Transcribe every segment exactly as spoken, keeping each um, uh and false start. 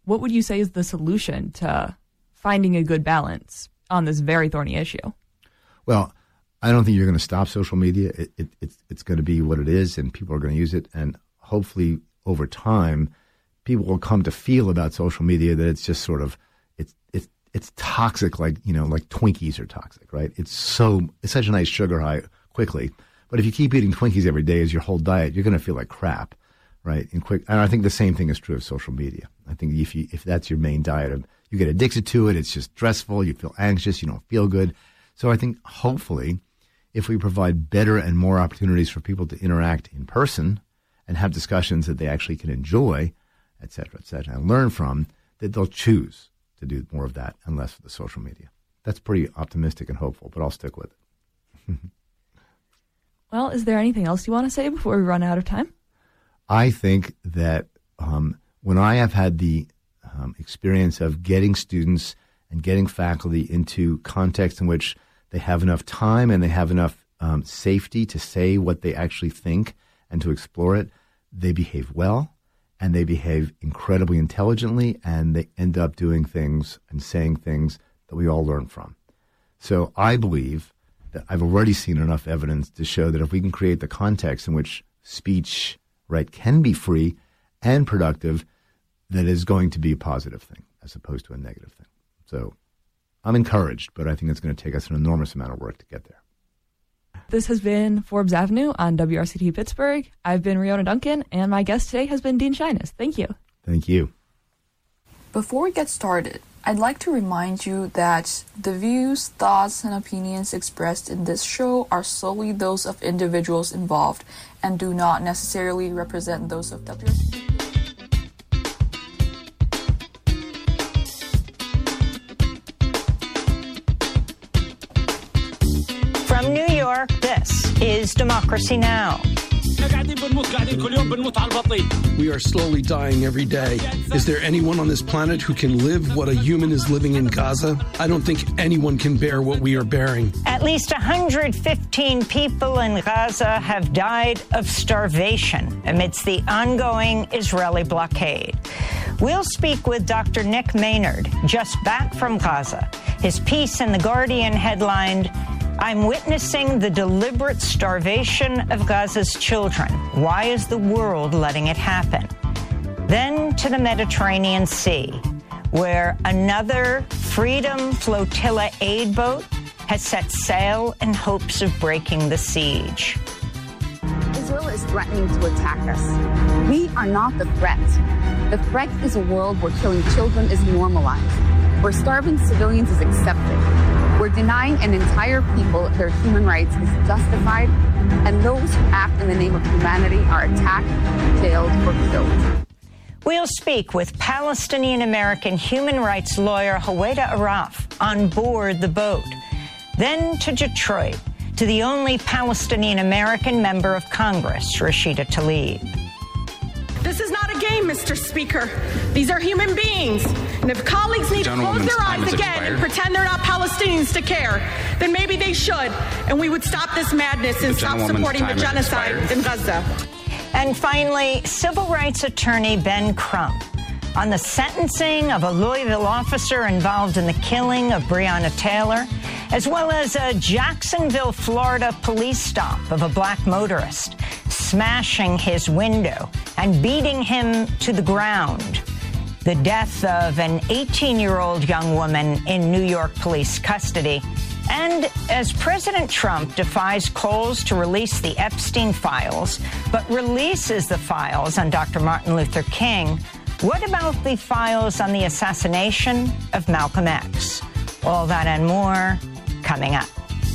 what would you say is the solution to finding a good balance on this very thorny issue? Well, I don't think you're going to stop social media. It, it, it's, it's going to be what it is, and people are going to use it. And hopefully, over time, people will come to feel about social media that it's just sort of it's it's it's toxic, like you know, like Twinkies are toxic, right? It's so it's such a nice sugar high quickly, but if you keep eating Twinkies every day as your whole diet, you're going to feel like crap, right? And quick, and I think the same thing is true of social media. I think if you if that's your main diet, you get addicted to it. It's just stressful. You feel anxious. You don't feel good. So I think hopefully, if we provide better and more opportunities for people to interact in person and have discussions that they actually can enjoy, et cetera, et cetera, and learn from, that they'll choose to do more of that and less of the social media. That's pretty optimistic and hopeful, but I'll stick with it. Well, is there anything else you want to say before we run out of time? I think that um, when I have had the um, experience of getting students and getting faculty into contexts in which they have enough time and they have enough um, safety to say what they actually think and to explore it, they behave well. And they behave incredibly intelligently, and they end up doing things and saying things that we all learn from. So I believe that I've already seen enough evidence to show that if we can create the context in which speech, right, can be free and productive, that is going to be a positive thing as opposed to a negative thing. So I'm encouraged, but I think it's going to take us an enormous amount of work to get there. This has been Forbes Avenue on W R C T Pittsburgh. I've been Riona Duncan, and my guest today has been Dean Shyness. Thank you. Thank you. Before we get started, I'd like to remind you that the views, thoughts, and opinions expressed in this show are solely those of individuals involved and do not necessarily represent those of W R C T. From New York, this is Democracy Now! We are slowly dying every day. Is there anyone on this planet who can live what a human is living in Gaza? I don't think anyone can bear what we are bearing. At least one hundred fifteen people in Gaza have died of starvation amidst the ongoing Israeli blockade. We'll speak with Doctor Nick Maynard, just back from Gaza. His piece in The Guardian headlined, "I'm witnessing the deliberate starvation of Gaza's children. Why is the world letting it happen?" Then to the Mediterranean Sea, where another Freedom Flotilla aid boat has set sail in hopes of breaking the siege. Israel is threatening to attack us. We are not the threat. The threat is a world where killing children is normalized, where starving civilians is accepted, where denying an entire people their human rights is justified, and those who act in the name of humanity are attacked, jailed, or killed. We'll speak with Palestinian-American human rights lawyer Huwaida Araf on board the boat. Then to Detroit, to the only Palestinian-American member of Congress, Rashida Tlaib. This is not a game, Mister Speaker. These are human beings. And if colleagues need to close their eyes again and pretend they're not Palestinians to care, then maybe they should. And we would stop this madness and stop supporting the genocide in Gaza. And finally, civil rights attorney Ben Crump on the sentencing of a Louisville officer involved in the killing of Breonna Taylor, as well as a Jacksonville, Florida police stop of a black motorist, smashing his window and beating him to the ground. The death of an eighteen-year-old young woman in New York police custody. And as President Trump defies calls to release the Epstein files, but releases the files on Doctor Martin Luther King, what about the files on the assassination of Malcolm X? All that and more coming up.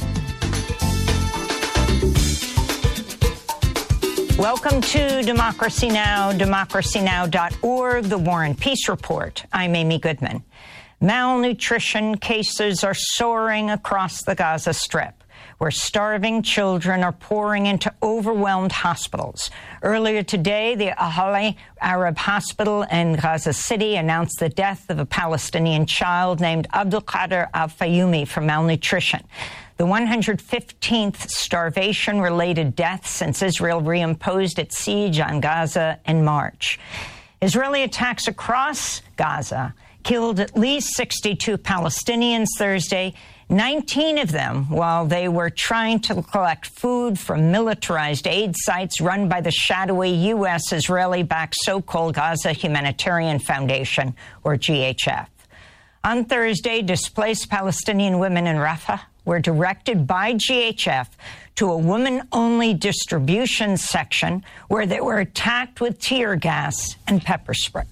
Welcome to Democracy Now!, democracy now dot org, the War and Peace Report. I'm Amy Goodman. Malnutrition cases are soaring across the Gaza Strip, where starving children are pouring into overwhelmed hospitals. Earlier today, the Ahli Arab Hospital in Gaza City announced the death of a Palestinian child named Abdul Qadir al-Fayumi from malnutrition, the one hundred fifteenth starvation-related death since Israel reimposed its siege on Gaza in March. Israeli attacks across Gaza killed at least sixty-two Palestinians Thursday, nineteen of them while they were trying to collect food from militarized aid sites run by the shadowy U S Israeli-backed so-called Gaza Humanitarian Foundation, or G H F. On Thursday, displaced Palestinian women in Rafah were directed by G H F to a woman-only distribution section where they were attacked with tear gas and pepper spray.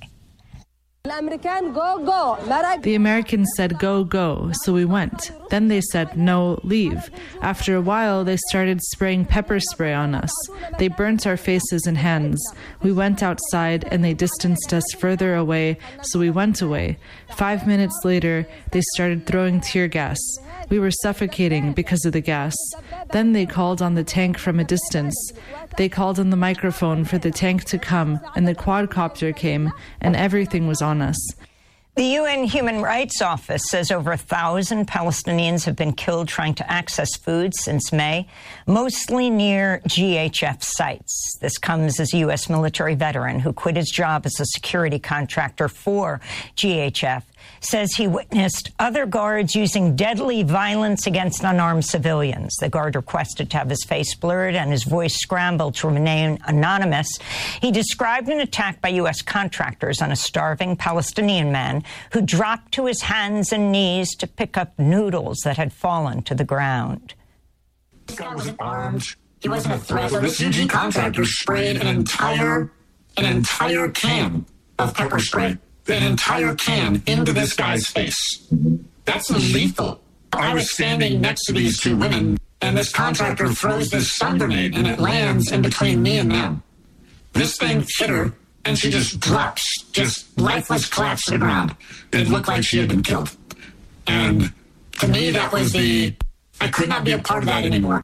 The Americans said, go, go, so we went. Then they said, no, leave. After a while, they started spraying pepper spray on us. They burnt our faces and hands. We went outside, and they distanced us further away, so we went away. Five minutes later, they started throwing tear gas. We were suffocating because of the gas. Then they called on the tank from a distance. They called on the microphone for the tank to come, and the quadcopter came, and everything was on us. The U N Human Rights Office says over a thousand Palestinians have been killed trying to access food since May, mostly near G H F sites. This comes as a U S military veteran who quit his job as a security contractor for G H F says he witnessed other guards using deadly violence against unarmed civilians. The guard requested to have his face blurred and his voice scrambled to remain anonymous. He described an attack by U S contractors on a starving Palestinian man who dropped to his hands and knees to pick up noodles that had fallen to the ground. This guy wasn't armed. He wasn't a threat. So this U G contractor sprayed an entire, an entire can of pepper spray. An entire can into this guy's face. That's lethal. I was standing next to these two women, and this contractor throws this stun grenade, and it lands in between me and them. This thing hit her, and she just drops, just lifeless, collapsed to the ground. It looked like she had been killed. And to me, that was the, I could not be a part of that anymore.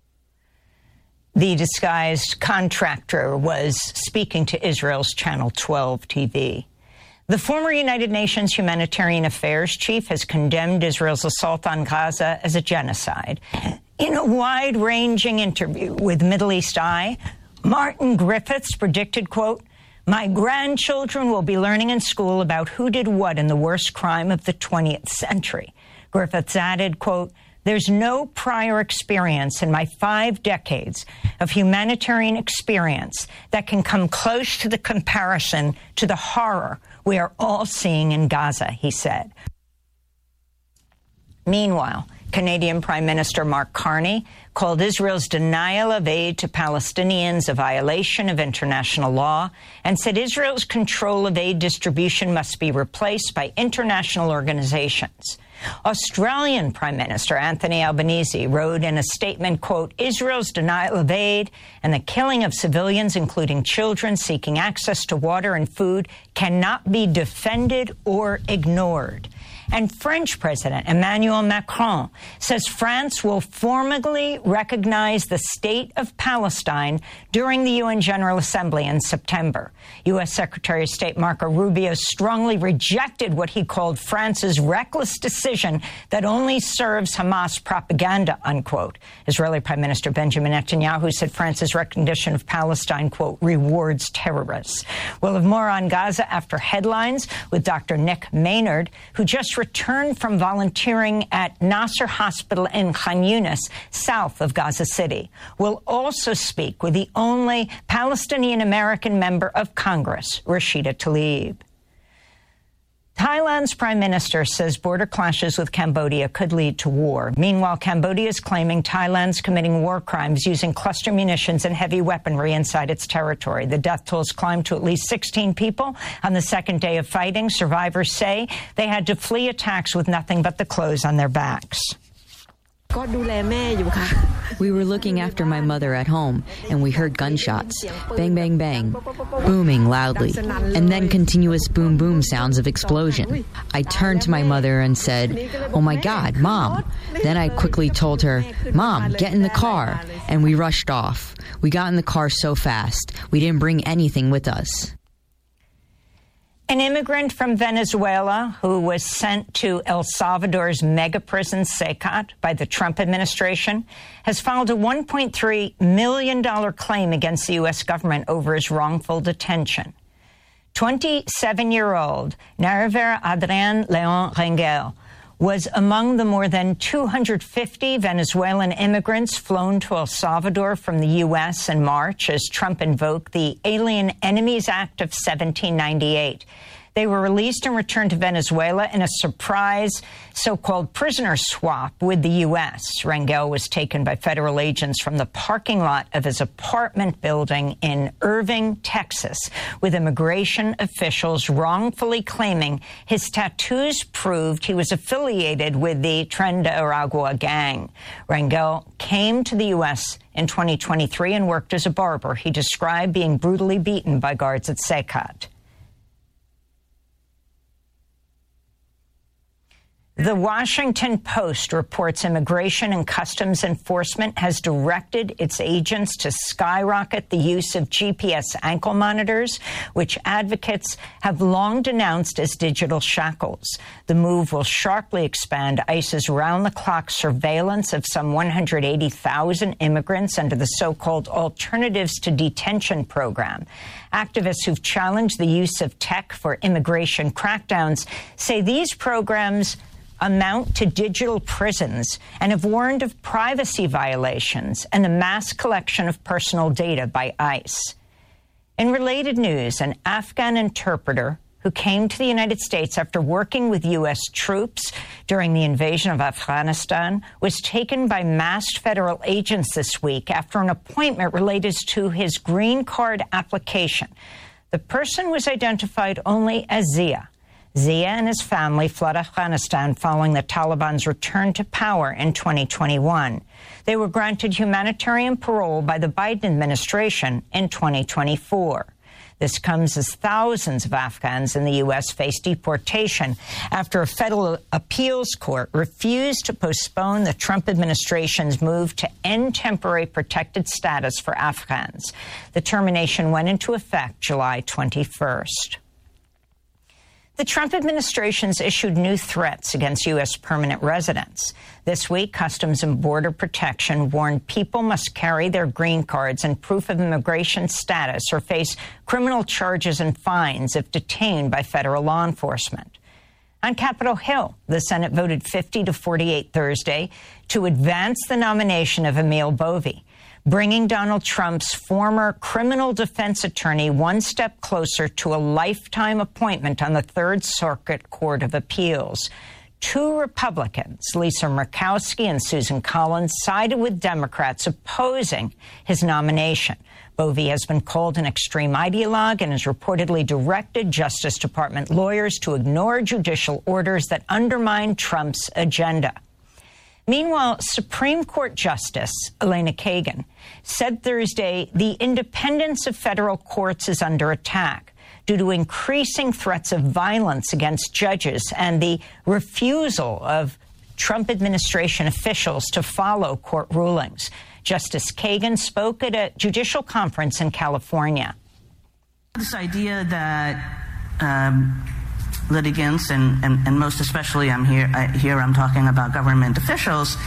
The disguised contractor was speaking to Israel's Channel twelve T V. The former United Nations Humanitarian Affairs chief has condemned Israel's assault on Gaza as a genocide. In a wide-ranging interview with Middle East Eye, Martin Griffiths predicted, quote, "My grandchildren will be learning in school about who did what in the worst crime of the twentieth century. Griffiths added, quote, "There's no prior experience in my five decades of humanitarian experience that can come close to the comparison to the horror we are all seeing in Gaza," he said. Meanwhile, Canadian Prime Minister Mark Carney called Israel's denial of aid to Palestinians a violation of international law and said Israel's control of aid distribution must be replaced by international organizations. Australian Prime Minister Anthony Albanese wrote in a statement, quote, "Israel's denial of aid and the killing of civilians, including children seeking access to water and food, cannot be defended or ignored." And French President Emmanuel Macron says France will formally recognize the state of Palestine during the U N General Assembly in September. U S Secretary of State Marco Rubio strongly rejected what he called France's reckless decision that only serves Hamas propaganda, unquote. Israeli Prime Minister Benjamin Netanyahu said France's recognition of Palestine, quote, rewards terrorists. We'll have more on Gaza after headlines with Doctor Nick Maynard, who just returned from volunteering at Nasser Hospital in Khan Yunis, south of Gaza City. We'll also speak with the only Palestinian-American member of Congress, Rashida Tlaib. Thailand's prime minister says border clashes with Cambodia could lead to war. Meanwhile, Cambodia is claiming Thailand's committing war crimes using cluster munitions and heavy weaponry inside its territory. The death tolls climbed to at least sixteen people on the second day of fighting. Survivors say they had to flee attacks with nothing but the clothes on their backs. We were looking after my mother at home, and we heard gunshots. Bang, bang, bang. Booming loudly. And then continuous boom, boom sounds of explosion. I turned to my mother and said, "Oh my God, Mom." Then I quickly told her, "Mom, get in the car." And we rushed off. We got in the car so fast, we didn't bring anything with us. An immigrant from Venezuela who was sent to El Salvador's mega prison SECAT by the Trump administration has filed a one point three million dollars claim against the U S government over his wrongful detention. twenty-seven-year-old Nariver Adrian Leon Rangel was among the more than two hundred fifty Venezuelan immigrants flown to El Salvador from the U S in March as Trump invoked the Alien Enemies Act of seventeen ninety-eight. They were released and returned to Venezuela in a surprise so-called prisoner swap with the U S. Rangel was taken by federal agents from the parking lot of his apartment building in Irving, Texas, with immigration officials wrongfully claiming his tattoos proved he was affiliated with the Tren de Aragua gang. Rangel came to the U S in twenty twenty-three and worked as a barber. He described being brutally beaten by guards at SECAT. The Washington Post reports Immigration and Customs Enforcement has directed its agents to skyrocket the use of G P S ankle monitors, which advocates have long denounced as digital shackles. The move will sharply expand ICE's round-the-clock surveillance of some one hundred eighty thousand immigrants under the so-called Alternatives to Detention program. Activists who've challenged the use of tech for immigration crackdowns say these programs amount to digital prisons and have warned of privacy violations and the mass collection of personal data by ICE. In related news, an Afghan interpreter who came to the United States after working with U S troops during the invasion of Afghanistan was taken by masked federal agents this week after an appointment related to his green card application. The person was identified only as Zia. Zia and his family fled Afghanistan following the Taliban's return to power in twenty twenty-one. They were granted humanitarian parole by the Biden administration in twenty twenty-four. This comes as thousands of Afghans in the U S face deportation after a federal appeals court refused to postpone the Trump administration's move to end temporary protected status for Afghans. The termination went into effect July twenty-first. The Trump administration's issued new threats against U S permanent residents. This week, Customs and Border Protection warned people must carry their green cards and proof of immigration status or face criminal charges and fines if detained by federal law enforcement. On Capitol Hill, the Senate voted fifty to forty-eight Thursday to advance the nomination of Emil Bovee, bringing Donald Trump's former criminal defense attorney one step closer to a lifetime appointment on the Third Circuit Court of Appeals. Two Republicans, Lisa Murkowski and Susan Collins, sided with Democrats opposing his nomination. Bovee has been called an extreme ideologue and has reportedly directed Justice Department lawyers to ignore judicial orders that undermine Trump's agenda. Meanwhile, Supreme Court Justice Elena Kagan said Thursday the independence of federal courts is under attack due to increasing threats of violence against judges and the refusal of Trump administration officials to follow court rulings. Justice Kagan spoke at a judicial conference in California. This idea that um, litigants, and, and, and most especially I'm here, I, here I'm talking about government officials,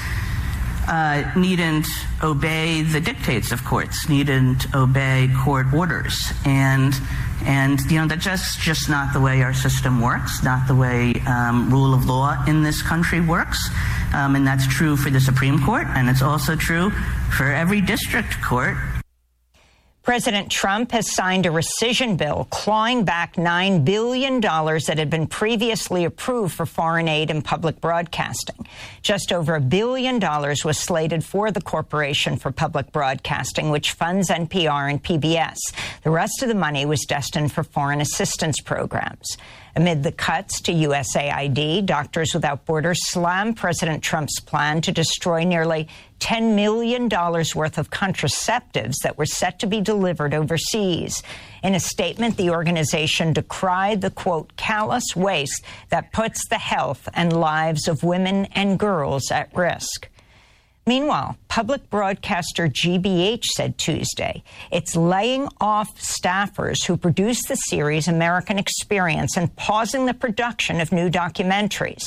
uh, needn't obey the dictates of courts, needn't obey court orders. And, and you know, that's just, just not the way our system works, not the way um, rule of law in this country works. Um, and that's true for the Supreme Court, and it's also true for every district court. President Trump has signed a rescission bill clawing back nine billion dollars that had been previously approved for foreign aid and public broadcasting. Just over a billion dollars was slated for the Corporation for Public Broadcasting, which funds N P R and P B S. The rest of the money was destined for foreign assistance programs. Amid the cuts to U S A I D, Doctors Without Borders slammed President Trump's plan to destroy nearly ten million dollars worth of contraceptives that were set to be delivered overseas. In a statement, the organization decried the, quote, callous waste that puts the health and lives of women and girls at risk. Meanwhile, public broadcaster G B H said Tuesday it's laying off staffers who produce the series American Experience and pausing the production of new documentaries.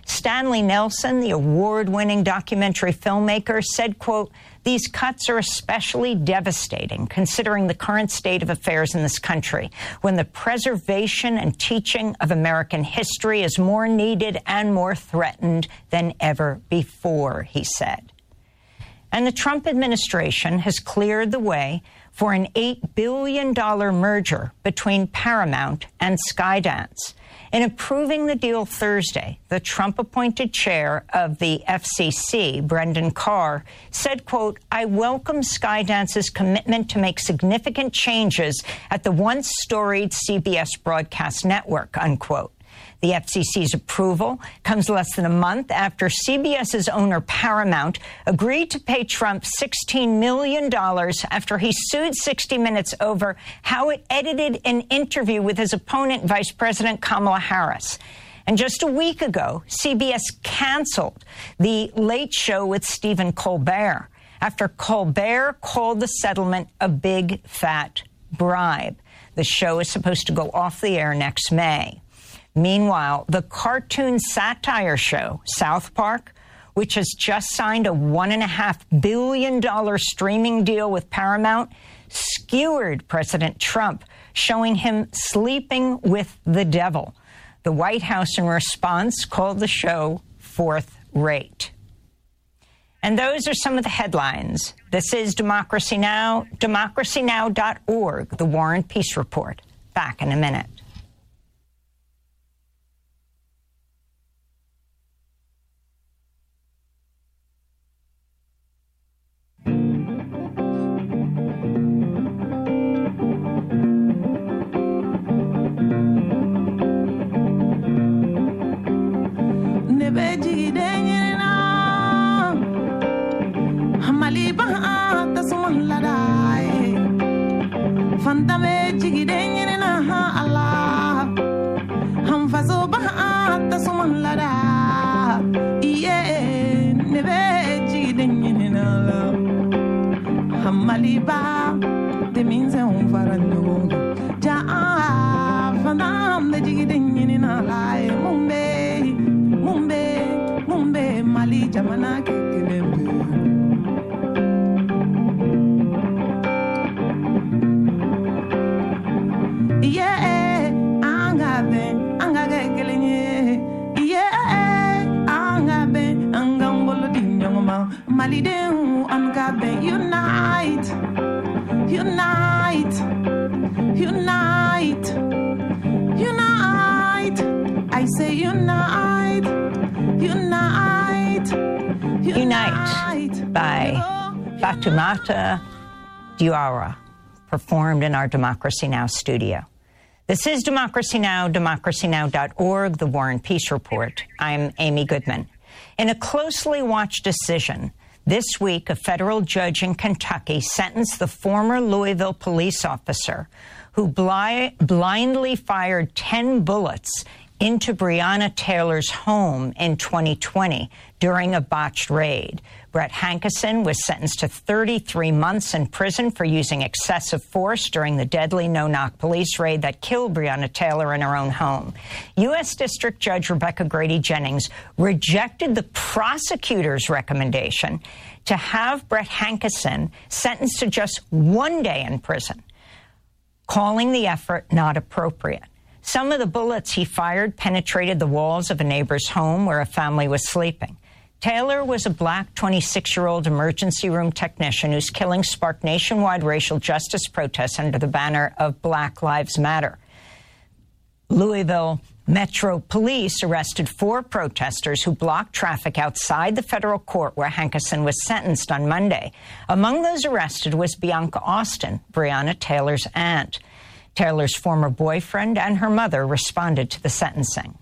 Stanley Nelson, the award-winning documentary filmmaker, said, quote, "These cuts are especially devastating considering the current state of affairs in this country, when the preservation and teaching of American history is more needed and more threatened than ever before," he said. And the Trump administration has cleared the way for an eight billion dollars merger between Paramount and Skydance. In approving the deal Thursday, the Trump-appointed chair of the F C C, Brendan Carr, said, quote, "I welcome Skydance's commitment to make significant changes at the once storied C B S broadcast network," unquote. The F C C's approval comes less than a month after CBS's owner Paramount agreed to pay Trump sixteen million dollars after he sued sixty minutes over how it edited an interview with his opponent, Vice President Kamala Harris. And just a week ago, C B S canceled The Late Show with Stephen Colbert after Colbert called the settlement a big, fat bribe. The show is supposed to go off the air next May. Meanwhile, the cartoon satire show, South Park, which has just signed a one point five billion dollars streaming deal with Paramount, skewered President Trump, showing him sleeping with the devil. The White House, in response, called the show fourth rate. And those are some of the headlines. This is Democracy Now!, democracy now dot org, the War and Peace Report. Back in a minute. Unite, unite, unite, unite. I say unite, unite, unite. Unite by Fatoumata Diawara, performed in our Democracy Now! Studio. This is Democracy Now!, democracy now dot org, the War and Peace Report. I'm Amy Goodman. In a closely watched decision, this week, a federal judge in Kentucky sentenced the former Louisville police officer who bli- blindly fired ten bullets into Breonna Taylor's home in twenty twenty during a botched raid. Brett Hankison was sentenced to thirty-three months in prison for using excessive force during the deadly no-knock police raid that killed Breonna Taylor in her own home. U S District Judge Rebecca Grady Jennings rejected the prosecutor's recommendation to have Brett Hankison sentenced to just one day in prison, calling the effort not appropriate. Some of the bullets he fired penetrated the walls of a neighbor's home where a family was sleeping. Taylor was a black twenty-six-year-old emergency room technician whose killing sparked nationwide racial justice protests under the banner of Black Lives Matter. Louisville Metro Police arrested four protesters who blocked traffic outside the federal court where Hankison was sentenced on Monday. Among those arrested was Bianca Austin, Breonna Taylor's aunt. Taylor's former boyfriend and her mother responded to the sentencing.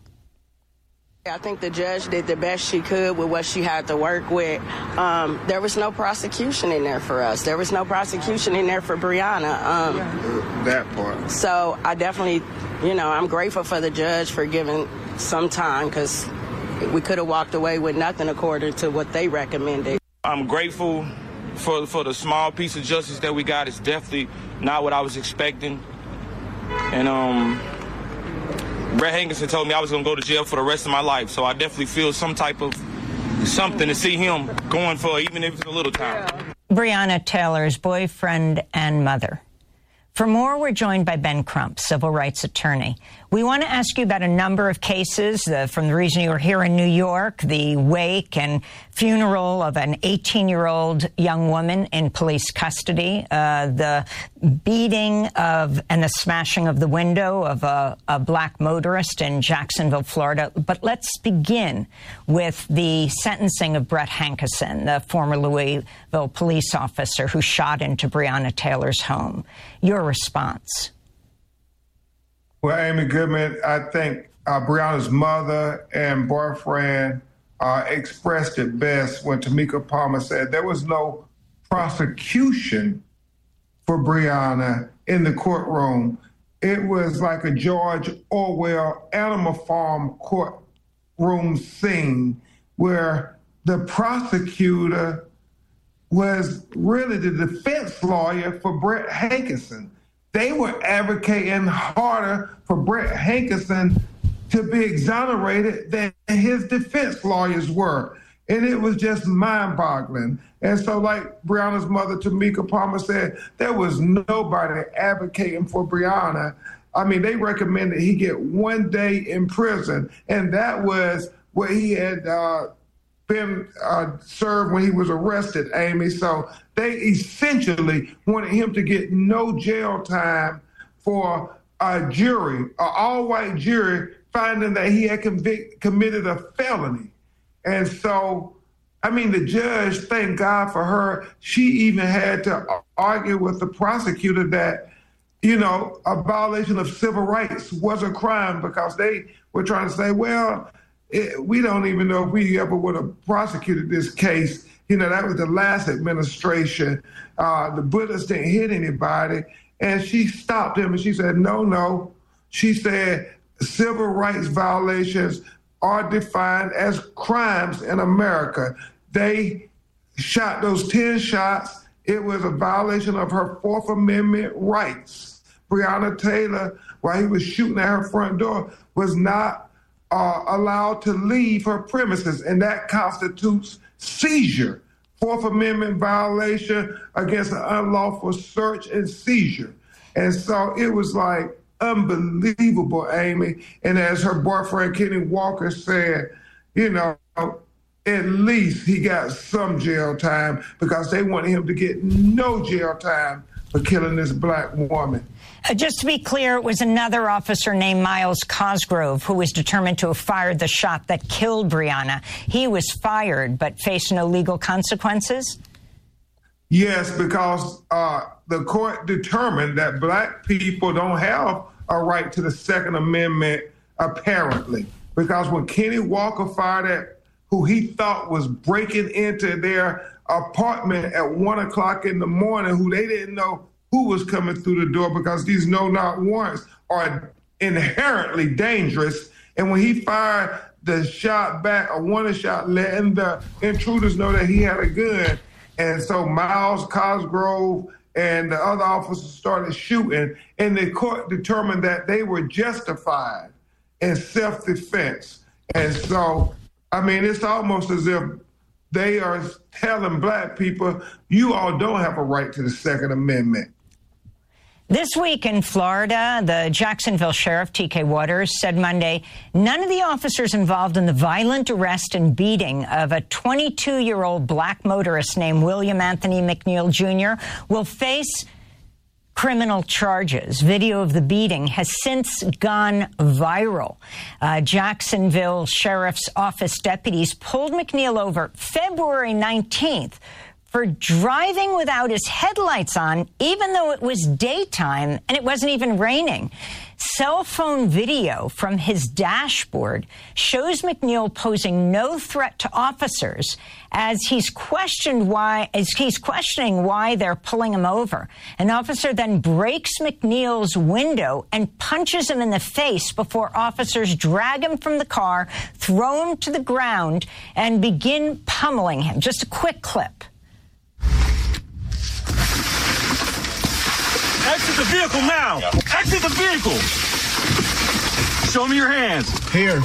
I think the judge did the best she could with what she had to work with. Um, there was no prosecution in there for us. There was no prosecution in there for Breonna. Um, that part. So I definitely, you know, I'm grateful for the judge for giving some time, because we could have walked away with nothing according to what they recommended. I'm grateful for, for the small piece of justice that we got. It's definitely not what I was expecting. And um, Brett Hankerson told me I was going to go to jail for the rest of my life. So I definitely feel some type of something to see him going for, even if it's a little time. Breonna Taylor's boyfriend and mother. For more, we're joined by Ben Crump, civil rights attorney. We want to ask you about a number of cases uh, from the reason you were here in New York, the wake and funeral of an eighteen-year-old young woman in police custody, uh, the beating of and the smashing of the window of a, a black motorist in Jacksonville, Florida. But let's begin with the sentencing of Brett Hankerson, the former Louisville police officer who shot into Breonna Taylor's home. Your response? Well, Amy Goodman, I think uh, Breonna's mother and boyfriend uh, expressed it best when Tamika Palmer said there was no prosecution for Breonna in the courtroom. It was like a George Orwell Animal Farm courtroom scene where the prosecutor was really the defense lawyer for Brett Hankerson. They were advocating harder for Brett Hankerson to be exonerated than his defense lawyers were. And it was just mind-boggling. And so like Breonna's mother, Tamika Palmer, said, there was nobody advocating for Breonna. I mean, they recommended he get one day in prison, and that was what he had uh, been uh, served when he was arrested, Amy. So they essentially wanted him to get no jail time for a jury, an all-white jury, finding that he had convict, committed a felony. And so, I mean, the judge, thank God for her, she even had to argue with the prosecutor that, you know, a violation of civil rights was a crime, because they were trying to say, well, it, we don't even know if we ever would have prosecuted this case. You know, that was the last administration. Uh, the bullets didn't hit anybody. And she stopped him and she said, no, no. She said civil rights violations are defined as crimes in America. They shot those ten shots. It was a violation of her Fourth Amendment rights. Breonna Taylor, while he was shooting at her front door, was not uh, allowed to leave her premises, and that constitutes seizure. Fourth Amendment violation against an unlawful search and seizure. And so it was like unbelievable, Amy. And as her boyfriend, Kenny Walker, said, you know, at least he got some jail time, because they wanted him to get no jail time for killing this black woman. Uh, just to be clear, it was another officer named Miles Cosgrove who was determined to have fired the shot that killed Breonna. He was fired but faced no legal consequences? Yes, because uh, the court determined that black people don't have a right to the Second Amendment, apparently. Because when Kenny Walker fired at who he thought was breaking into their apartment at one o'clock in the morning, who they didn't know who was coming through the door, because these no-knock warrants are inherently dangerous. And when he fired the shot back, a warning shot, letting the intruders know that he had a gun. And so Miles Cosgrove and the other officers started shooting, and the court determined that they were justified in self-defense. And so, I mean, it's almost as if they are telling black people, you all don't have a right to the Second Amendment. This week in Florida, the Jacksonville Sheriff, T K Waters, said Monday none of the officers involved in the violent arrest and beating of a twenty-two-year-old black motorist named William Anthony McNeil Junior will face criminal charges. Video of the beating has since gone viral. Uh, Jacksonville Sheriff's Office deputies pulled McNeil over February nineteenth for driving without his headlights on, even though it was daytime and it wasn't even raining. Cell phone video from his dashboard shows McNeil posing no threat to officers as he's questioned why, as he's questioning why they're pulling him over. An officer then breaks McNeil's window and punches him in the face before officers drag him from the car, throw him to the ground, and begin pummeling him. Just a quick clip. Exit the vehicle now. Exit the vehicle. Show me your hands. Here.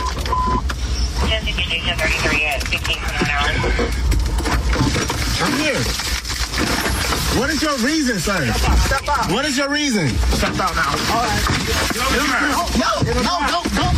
I'm here. What is your reason, sir? Step out. What is your reason? Step out now. All right. No, no, no, no,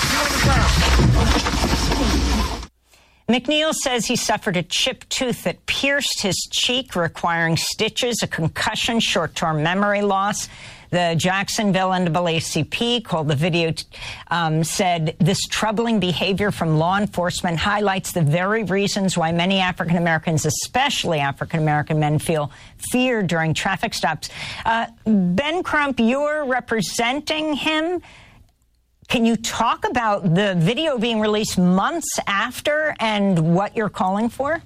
no. McNeil says he suffered a chipped tooth that pierced his cheek, requiring stitches, a concussion, short-term memory loss. The Jacksonville N double A C P called the video, um, said this troubling behavior from law enforcement highlights the very reasons why many African Americans, especially African American men, feel fear during traffic stops. Uh, Ben Crump, you're representing him. Can you talk about the video being released months after and what you're calling for?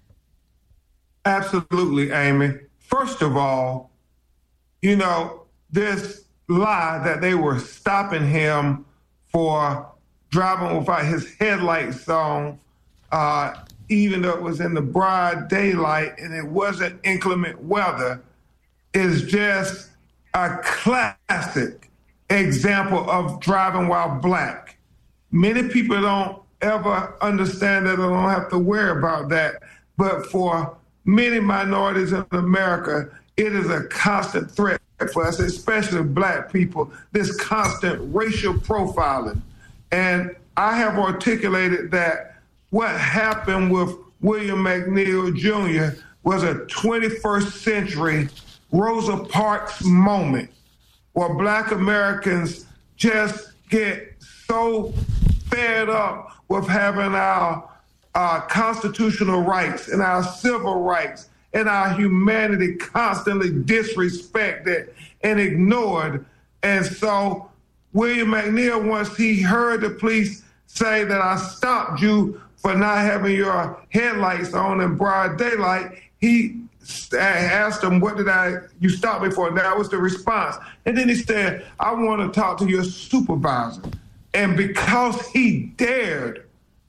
Absolutely, Amy. First of all, you know, this lie that they were stopping him for driving without his headlights on, uh, even though it was in the broad daylight and it wasn't inclement weather, is just a classic example of driving while black. Many people don't ever understand that or don't have to worry about that. But for many minorities in America, it is a constant threat for us, especially black people, this constant racial profiling. And I have articulated that what happened with William McNeil Junior was a twenty-first century Rosa Parks moment where black Americans just get so fed up with having our uh, constitutional rights and our civil rights and our humanity constantly disrespected and ignored. And so William McNeil, once he heard the police say that I stopped you for not having your headlights on in broad daylight, he asked him, what did I, you stop me for? And that was the response. And then he said, I want to talk to your supervisor. And because he dared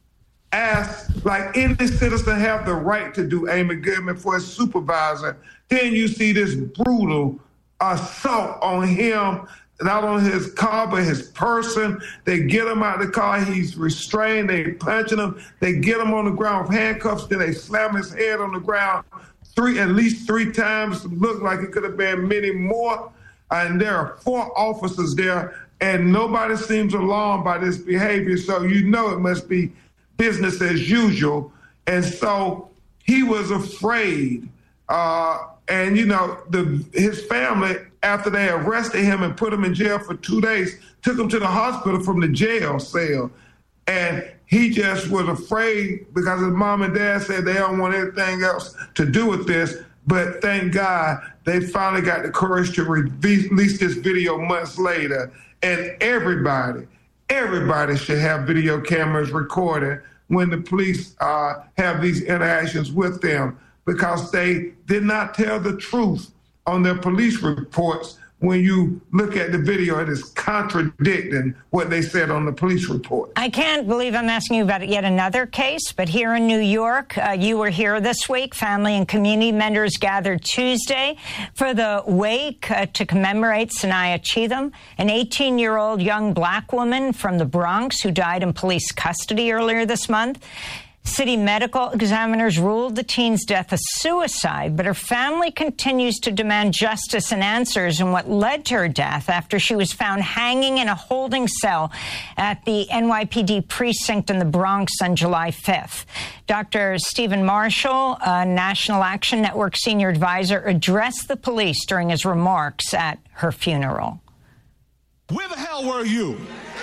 ask, like any citizen have the right to do, Amy Goodman, for his supervisor, then you see this brutal assault on him, not on his car, but his person. They get him out of the car. He's restrained. They punching him. They get him on the ground with handcuffs. Then they slam his head on the ground three, at least three times. Looked like it could have been many more. And there are four officers there, and nobody seems alarmed by this behavior. So you know it must be business as usual. And so he was afraid. Uh, and, you know, the his family, after they arrested him and put him in jail for two days, took him to the hospital from the jail cell. And he just was afraid because his mom and dad said they don't want anything else to do with this. But thank God they finally got the courage to release this video months later. And everybody, everybody should have video cameras recording when the police uh, have these interactions with them, because they did not tell the truth on their police reports. When you look at the video, it is contradicting what they said on the police report. I can't believe I'm asking you about yet another case, but here in New York, uh, you were here this week. Family and community members gathered Tuesday for the wake uh, to commemorate Sanaya Cheatham, an eighteen-year-old young black woman from the Bronx who died in police custody earlier this month. City medical examiners ruled the teen's death a suicide, but her family continues to demand justice and answers in what led to her death after she was found hanging in a holding cell at the N Y P D precinct in the Bronx on July fifth. Doctor Stephen Marshall, a National Action Network senior advisor, addressed the police during his remarks at her funeral. Where the hell were you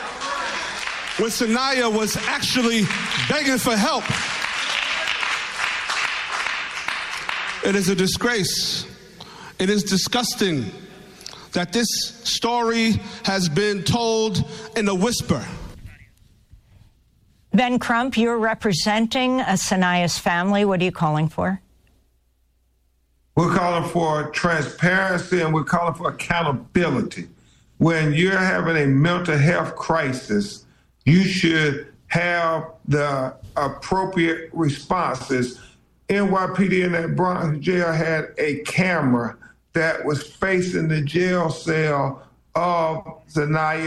when Sanaya was actually begging for help? It is a disgrace. It is disgusting that this story has been told in a whisper. Ben Crump, you're representing uh, Sanaya's family. What are you calling for? We're calling for transparency and we're calling for accountability. When you're having a mental health crisis, you should have the appropriate responses. N Y P D in that Bronx jail had a camera that was facing the jail cell of Sanaya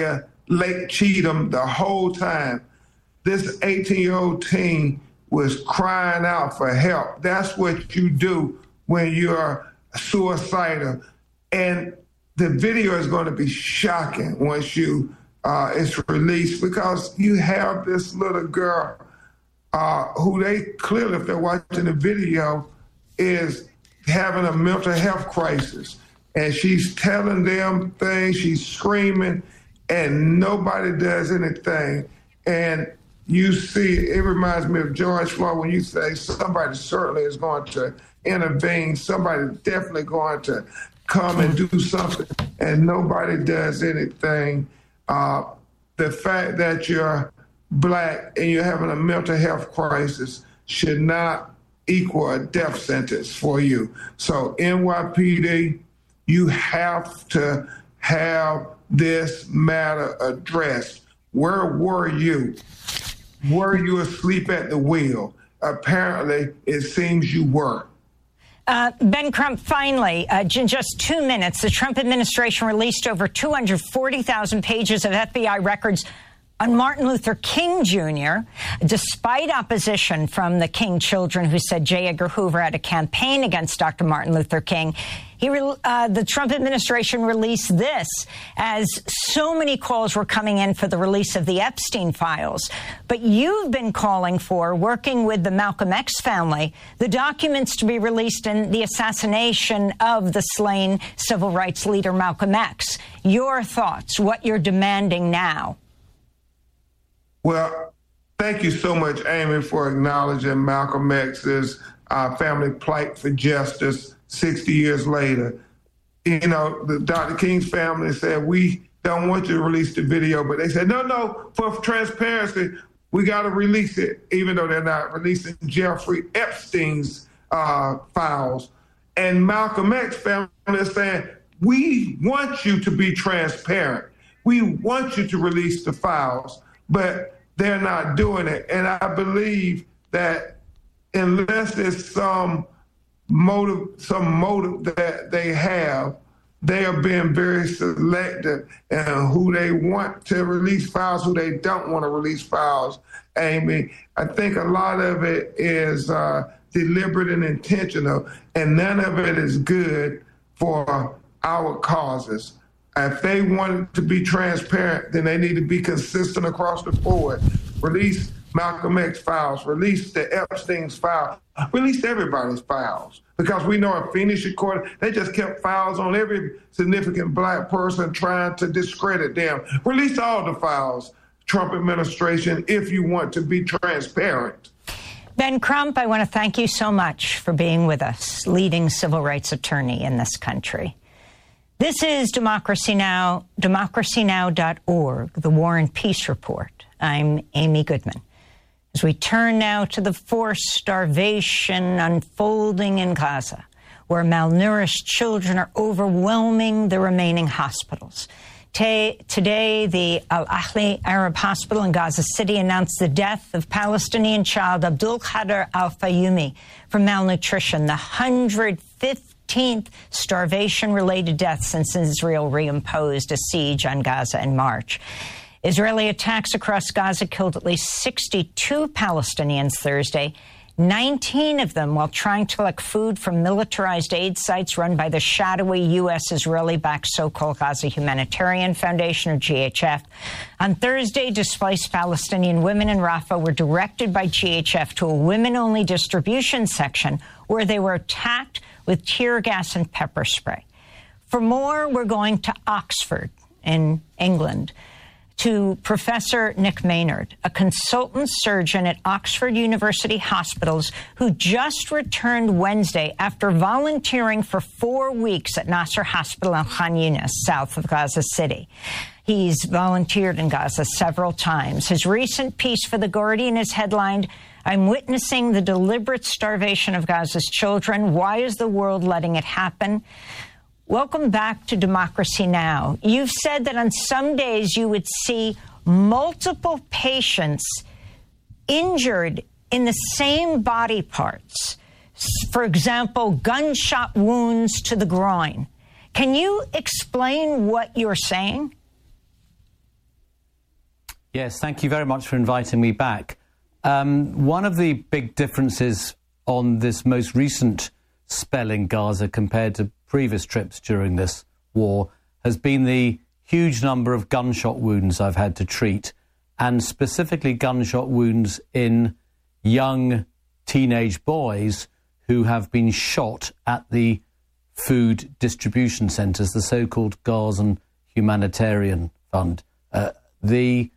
Lake Cheatham the whole time. This eighteen-year-old teen was crying out for help. That's what you do when you're suicidal. And the video is going to be shocking once you uh, it's released, because you have this little girl uh, who they clearly, if they're watching the video, is having a mental health crisis. And she's telling them things, she's screaming, and nobody does anything. And you see, it reminds me of George Floyd when you say somebody certainly is going to intervene, somebody definitely going to come and do something, and nobody does anything. Uh, the fact that you're Black and you're having a mental health crisis should not equal a death sentence for you. So N Y P D, you have to have this matter addressed. Where were you? Were you asleep at the wheel? Apparently, it seems you were. Uh, Ben Crump, finally, uh, in just two minutes, the Trump administration released over two hundred forty thousand pages of F B I records on Martin Luther King Junior, despite opposition from the King children who said J. Edgar Hoover had a campaign against Doctor Martin Luther King. He, uh, the Trump administration released this as so many calls were coming in for the release of the Epstein files. But you've been calling for, working with the Malcolm X family, the documents to be released in the assassination of the slain civil rights leader Malcolm X. Your thoughts, what you're demanding now? Well, thank you so much, Amy, for acknowledging Malcolm X's uh, family plight for justice sixty years later. You know, the Doctor King's family said, we don't want you to release the video, but they said, no, no, for transparency, we got to release it, even though they're not releasing Jeffrey Epstein's uh, files. And Malcolm X family is saying, we want you to be transparent. We want you to release the files, but they're not doing it. And I believe that unless there's some motive, some motive that they have, they are being very selective in who they want to release files, who they don't want to release files. Amy, I think a lot of it is uh, deliberate and intentional, and none of it is good for our causes. If they want to be transparent, then they need to be consistent across the board. Release Malcolm X files, release the Epstein's file, release everybody's files. Because we know in Phoenix Court, they just kept files on every significant Black person trying to discredit them. Release all the files, Trump administration, if you want to be transparent. Ben Crump, I want to thank you so much for being with us, leading civil rights attorney in this country. This is Democracy Now!, democracy now dot org, the War and Peace Report. I'm Amy Goodman. As we turn now to the forced starvation unfolding in Gaza, where malnourished children are overwhelming the remaining hospitals. Today, the Al-Ahli Arab Hospital in Gaza City announced the death of Palestinian child Abdul Qadir Al-Fayumi from malnutrition, the one hundred fifteenth starvation-related death since Israel reimposed a siege on Gaza in March. Israeli attacks across Gaza killed at least sixty-two Palestinians Thursday, nineteen of them while trying to collect food from militarized aid sites run by the shadowy U S Israeli-backed so-called Gaza Humanitarian Foundation, or G H F. On Thursday, displaced Palestinian women in Rafah were directed by G H F to a women-only distribution section where they were attacked with tear gas and pepper spray. For more, we're going to Oxford in England, to Professor Nick Maynard, a consultant surgeon at Oxford University Hospitals who just returned Wednesday after volunteering for four weeks at Nasser Hospital in Khan Yunis, south of Gaza City. He's volunteered in Gaza several times. His recent piece for The Guardian is headlined, "I'm witnessing the deliberate starvation of Gaza's children. Why is the world letting it happen?" Welcome back to Democracy Now! You've said that on some days you would see multiple patients injured in the same body parts. For example, gunshot wounds to the groin. Can you explain what you're saying? Yes, thank you very much for inviting me back. Um, one of the big differences on this most recent spell in Gaza compared to previous trips during this war has been the huge number of gunshot wounds I've had to treat, and specifically gunshot wounds in young teenage boys who have been shot at the food distribution centres, the so-called Gazan Humanitarian Fund. Uh, the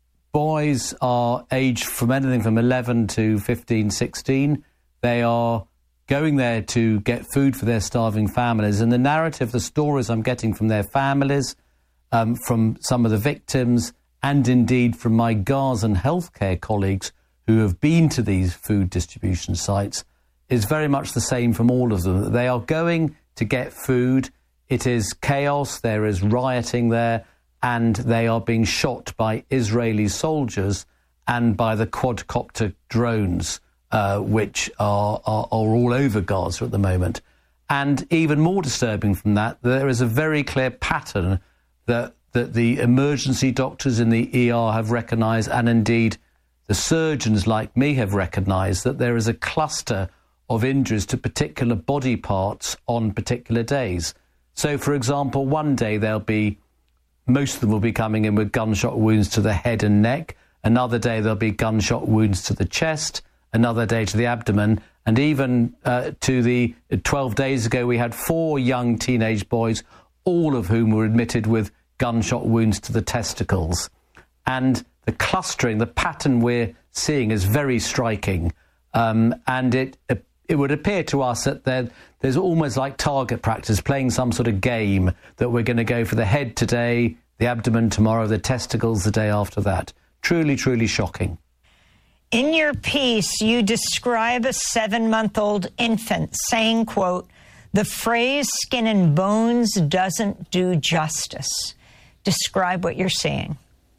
boys are aged from anything from eleven to fifteen, sixteen. They are going there to get food for their starving families. And the narrative, the stories I'm getting from their families, um, from some of the victims, and indeed from my Gazan healthcare colleagues who have been to these food distribution sites, is very much the same from all of them. They are going to get food. It is chaos. There is rioting there. And they are being shot by Israeli soldiers and by the quadcopter drones, uh, which are, are, are all over Gaza at the moment. And even more disturbing from that, there is a very clear pattern that, that the emergency doctors in the E R have recognised, and indeed the surgeons like me have recognised, that there is a cluster of injuries to particular body parts on particular days. So, for example, one day there'll be most of them will be coming in with gunshot wounds to the head and neck. Another day there'll be gunshot wounds to the chest. Another day to the abdomen. And even uh, to the twelve days ago, we had four young teenage boys, all of whom were admitted with gunshot wounds to the testicles. And the clustering, the pattern we're seeing is very striking. Um, and it it would appear to us that there, there's almost like target practice, playing some sort of game, that we're going to go for the head today, the abdomen tomorrow, the testicles the day after that. Truly, truly shocking. In your piece, you describe a seven-month-old infant saying, quote, "The phrase skin and bones doesn't do justice." Describe what you're seeing.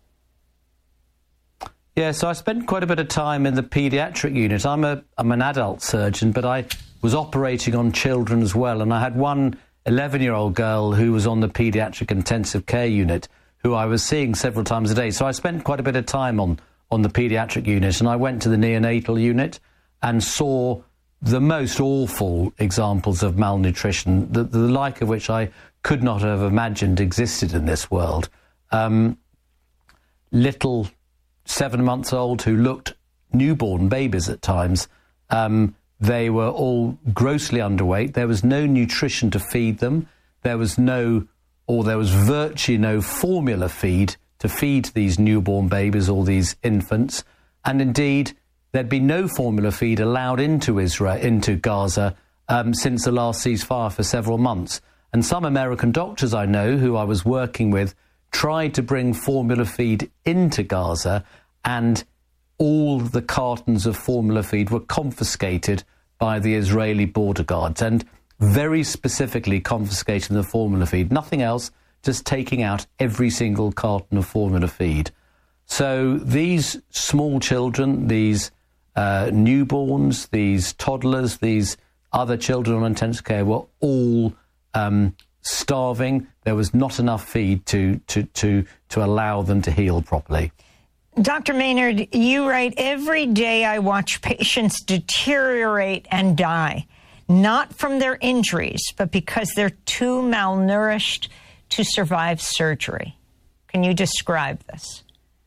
Yeah, so I spent quite a bit of time in the paediatric unit. I'm a I'm an adult surgeon, but I was operating on children as well. And I had one eleven-year-old girl who was on the paediatric intensive care unit, who I was seeing several times a day. So I spent quite a bit of time on, on the paediatric unit. And I went to the neonatal unit and saw the most awful examples of malnutrition, the, the like of which I could not have imagined existed in this world. Um, little seven months old who looked newborn babies at times. Um, they were all grossly underweight. There was no nutrition to feed them. There was no, or there was virtually no formula feed to feed these newborn babies or these infants. And indeed, there'd been no formula feed allowed into Israel, into Gaza, um, since the last ceasefire for several months. And some American doctors I know, who I was working with, tried to bring formula feed into Gaza, and all the cartons of formula feed were confiscated by the Israeli border guards, and very specifically confiscating the formula feed. Nothing else, just taking out every single carton of formula feed. So these small children, these uh, newborns, these toddlers, these other children on intensive care were all um, starving. There was not enough feed to, to, to, to allow them to heal properly. Doctor Maynard, you write, "Every day I watch patients deteriorate and die, not from their injuries, but because they're too malnourished to survive surgery." Can you describe this?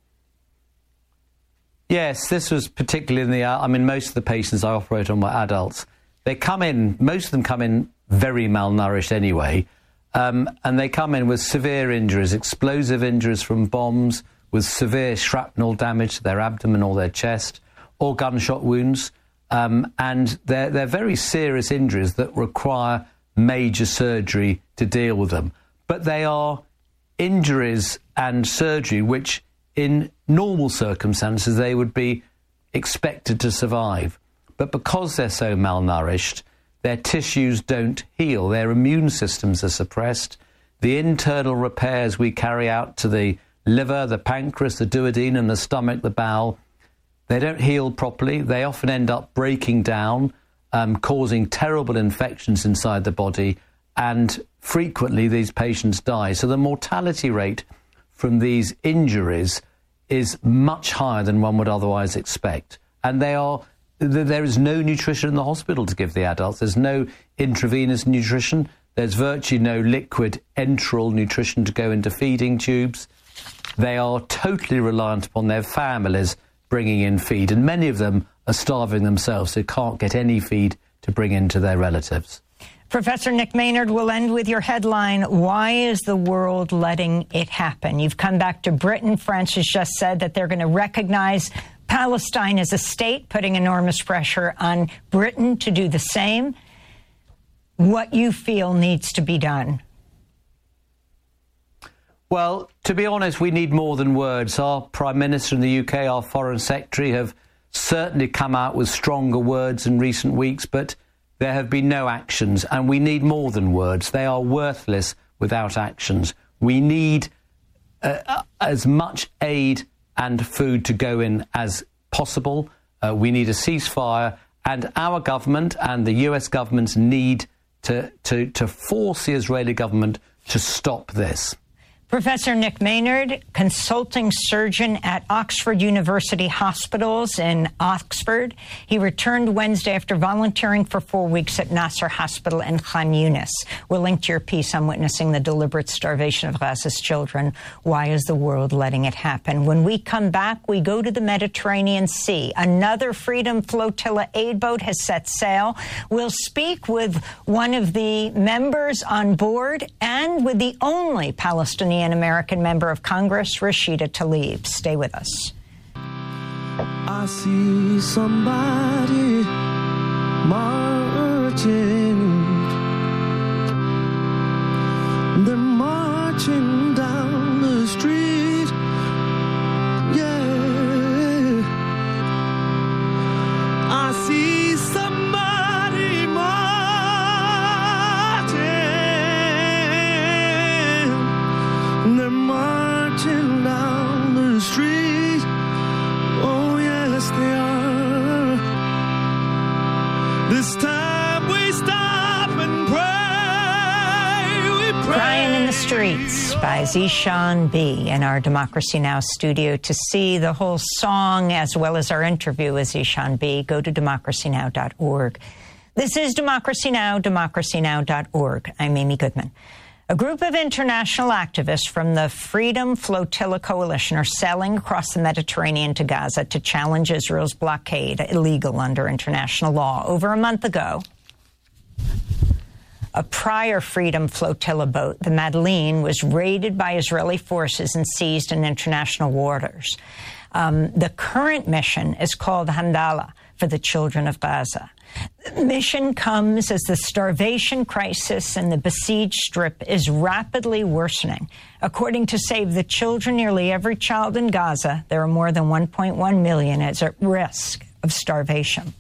Yes, this was particularly in the, I mean, most of the patients I operate on were adults. They come in, most of them come in very malnourished anyway, um, and they come in with severe injuries, explosive injuries from bombs, with severe shrapnel damage to their abdomen or their chest, or gunshot wounds. Um, and they're, they're very serious injuries that require major surgery to deal with them. But they are injuries and surgery which, in normal circumstances, they would be expected to survive. But because they're so malnourished, their tissues don't heal. Their immune systems are suppressed. The internal repairs we carry out to the liver, the pancreas, the duodenum, the stomach, the bowel, they don't heal properly. They often end up breaking down, um, causing terrible infections inside the body, and frequently these patients die. So the mortality rate from these injuries is much higher than one would otherwise expect. And they are, there is no nutrition in the hospital to give the adults. There's no intravenous nutrition. There's virtually no liquid enteral nutrition to go into feeding tubes. They are totally reliant upon their families bringing in feed, and many of them are starving themselves, so can't get any feed to bring into their relatives. Professor Nick Maynard, will end with your headline, Why is the world letting it happen? You've come back to Britain. France has just said that they're going to recognize Palestine as a state, putting enormous pressure on Britain to do the same. What you feel needs to be done? Well, to be honest, we need more than words. Our Prime Minister in the U K, our Foreign Secretary have certainly come out with stronger words in recent weeks, but there have been no actions, and we need more than words. They are worthless without actions. We need uh, as much aid and food to go in as possible. Uh, we need a ceasefire, and our government and the U S governments need to, to, to force the Israeli government to stop this. Professor Nick Maynard, consulting surgeon at Oxford University Hospitals in Oxford. He returned Wednesday after volunteering for four weeks at Nasser Hospital in Khan Yunis. We'll link to your piece on witnessing the deliberate starvation of Gaza's children. Why is the world letting it happen? When we come back, we go to the Mediterranean Sea. Another Freedom Flotilla aid boat has set sail. We'll speak with one of the members on board and with the only Palestinian American member of Congress, Rashida Tlaib. Stay with us. I see somebody marching. They're marching down the street. Yeah. I see somebody marching. They're marching down the street. Oh, yes, they are. This time we stop and pray. We pray. Crying in the Streets by Zeshan B. in our Democracy Now! Studio. To see the whole song as well as our interview with Zeshan B., go to democracy now dot org. This is Democracy Now!, democracy now dot org. I'm Amy Goodman. A group of international activists from the Freedom Flotilla Coalition are sailing across the Mediterranean to Gaza to challenge Israel's blockade, illegal under international law. Over a month ago, a prior Freedom Flotilla boat, the Madeleine, was raided by Israeli forces and seized in international waters. Um, the current mission is called Handala, for the children of Gaza. The mission comes as the starvation crisis in the besieged Strip is rapidly worsening. According to Save the Children, nearly every child in Gaza, there are more than one point one million, is at risk of starvation.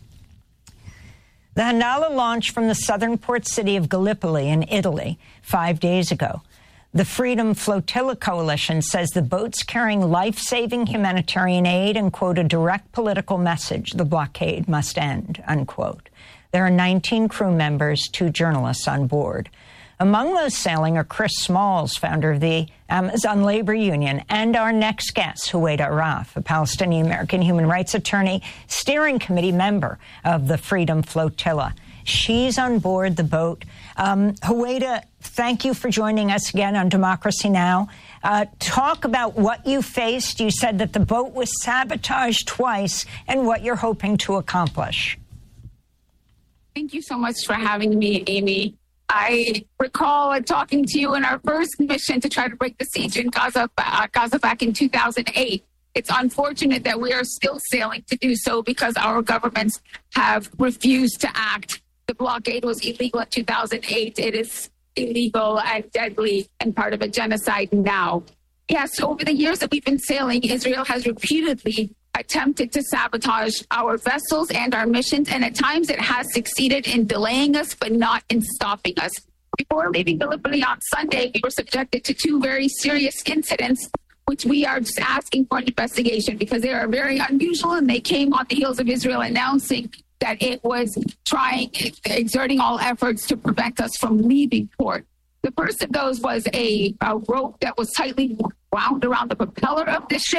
The Handala launched from the southern port city of Gallipoli in Italy five days ago. The Freedom Flotilla Coalition says the boats carrying life-saving humanitarian aid and, quote, a direct political message, the blockade must end, unquote. There are nineteen crew members, two journalists on board. Among those sailing are Chris Smalls, founder of the Amazon Labor Union, and our next guest, Huwaida Araf, a Palestinian-American human rights attorney, steering committee member of the Freedom Flotilla. She's on board the boat. Um, Huwaida, thank you for joining us again on Democracy Now! Uh, talk about what you faced. You said that the boat was sabotaged twice and what you're hoping to accomplish. Thank you so much for having me, Amy. I recall talking to you in our first mission to try to break the siege in Gaza, uh, Gaza back in two thousand eight. It's unfortunate that we are still sailing to do so because our governments have refused to act. The blockade was illegal in two thousand eight. It is illegal and deadly and part of a genocide now. Yes, over the years that we've been sailing, Israel has repeatedly attempted to sabotage our vessels and our missions, and at times it has succeeded in delaying us, but not in stopping us. Before leaving Gallipoli on Sunday, we were subjected to two very serious incidents, which we are just asking for an investigation because they are very unusual, and they came on the heels of Israel announcing that it was trying, exerting all efforts to prevent us from leaving port. The first of those was a, a rope that was tightly wound around the propeller of the ship,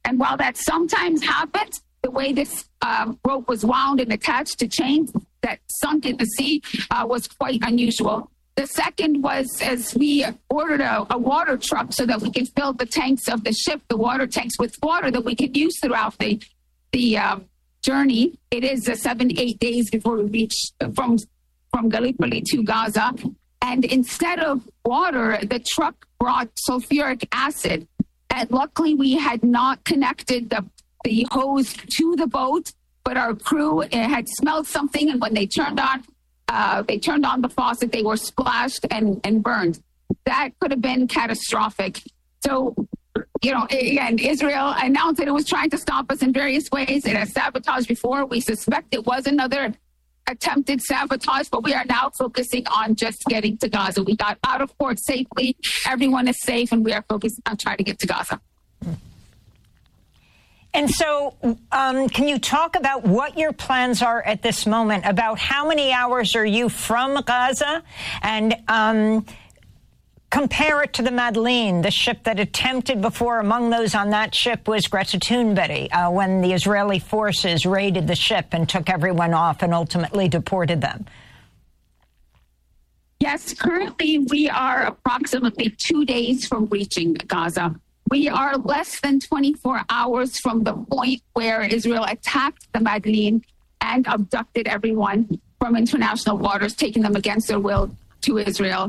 And while that sometimes happens, the way this uh, rope was wound and attached to chains that sunk in the sea uh, was quite unusual. The second was as we ordered a, a water truck so that we can fill the tanks of the ship, the water tanks with water that we could use throughout the the um, journey. It is uh, seven to eight days before we reach from from Gallipoli to Gaza. And instead of water, the truck brought sulfuric acid. And luckily, we had not connected the, the hose to the boat, but our crew had smelled something. And when they turned on, uh, they turned on the faucet, they were splashed and, and burned. That could have been catastrophic. So, you know, again, Israel announced that it was trying to stop us in various ways. It has sabotaged before. We suspect it was another attempted sabotage, but we are now focusing on just getting to Gaza. We got out of port safely. Everyone is safe, and we are focused on trying to get to Gaza. And so um, can you talk about what your plans are at this moment? About how many hours are you from Gaza? And um, compare it to the Madeleine, the ship that attempted before. Among those on that ship was Greta Thunberg, uh, when the Israeli forces raided the ship and took everyone off and ultimately deported them. Yes, currently we are approximately two days from reaching Gaza. We are less than twenty-four hours from the point where Israel attacked the Madeleine and abducted everyone from international waters, taking them against their will to Israel.